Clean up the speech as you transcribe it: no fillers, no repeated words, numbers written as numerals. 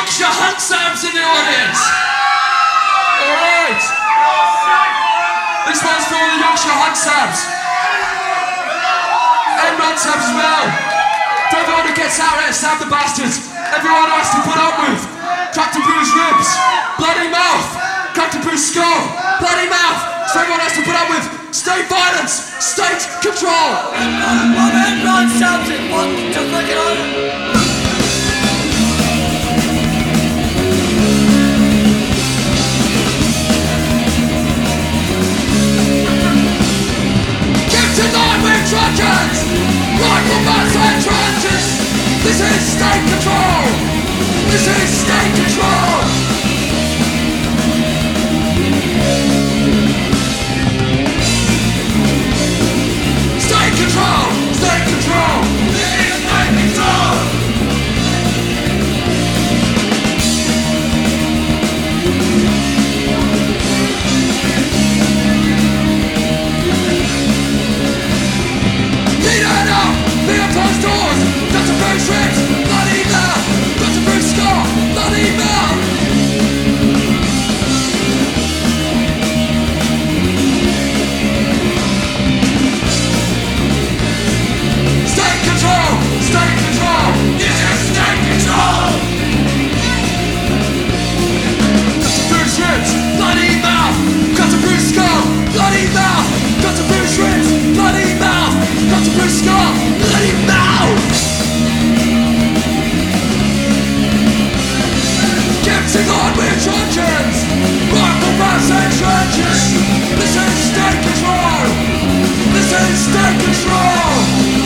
Yorkshire Handsams in the audience. Alright. This one's for all the Yorkshire Handsams. And Ransams as well. For everyone who gets out here, stab the bastards. Everyone has to put up with. Cracked and bruised ribs. Bloody mouth. Cracked and bruised skull. Bloody mouth. So everyone has to put up with state violence. State control. One man Ransams and one to fucking on. Trojans! Rifle bats and trenches! This is state control! This is state control! State control! State control! This is state control! Closed doors, got to bruise ribs, bloody mouth, got to bruise skull, bloody mouth. State control, state control, this is state control. Got to bruise ribs, bloody mouth, got to bruise skull, bloody mouth, got to bruise ribs, bloody mouth, got to bruise skull. Bloody mouth! Getting on with truncheons! Rifle bats and trenches! This is state control! This is state control!